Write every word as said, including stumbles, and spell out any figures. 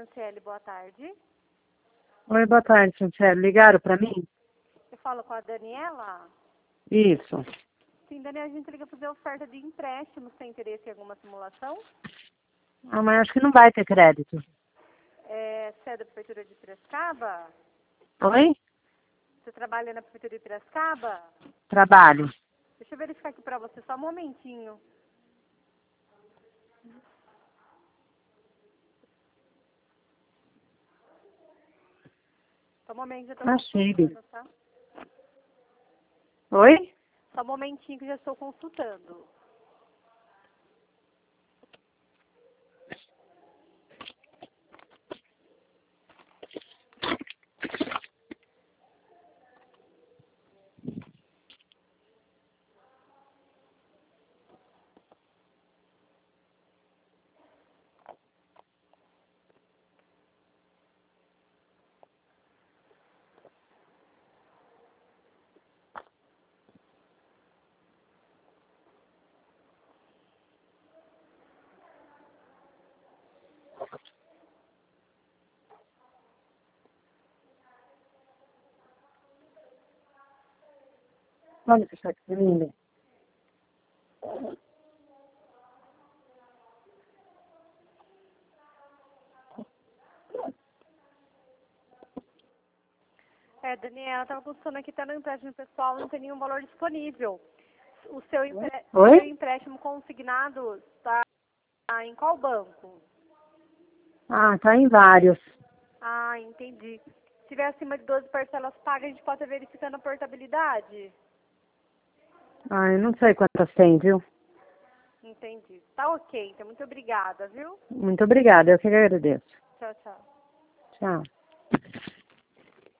Franciele, boa tarde. Oi, boa tarde, Franciele. Ligaram para mim? Eu falo com a Daniela. Isso. Sim, Daniela, a gente liga para fazer oferta de empréstimo. Você tem interesse em alguma simulação? Ah, mas acho que não vai ter crédito. É, você é da Prefeitura de Piracicaba? Oi? Você trabalha na Prefeitura de Piracicaba? Trabalho. Deixa eu verificar aqui para você, só um momentinho. Só um momento, já estou Achei. consultando, tá? Oi? Só um momentinho que já estou consultando. Olha que cheque pra mim, né? É, Daniela, estava consultando aqui, está no empréstimo pessoal, não tem nenhum valor disponível. O seu, empre... o Oi? seu empréstimo consignado está em qual banco? Ah, tá em vários. Ah, entendi. Se tiver acima de doze parcelas pagas, a gente pode estar verificando a portabilidade? Ah, eu não sei quantas tem, viu? Entendi. Tá ok, então muito obrigada, viu? Muito obrigada, eu que agradeço. Tchau, tchau. Tchau.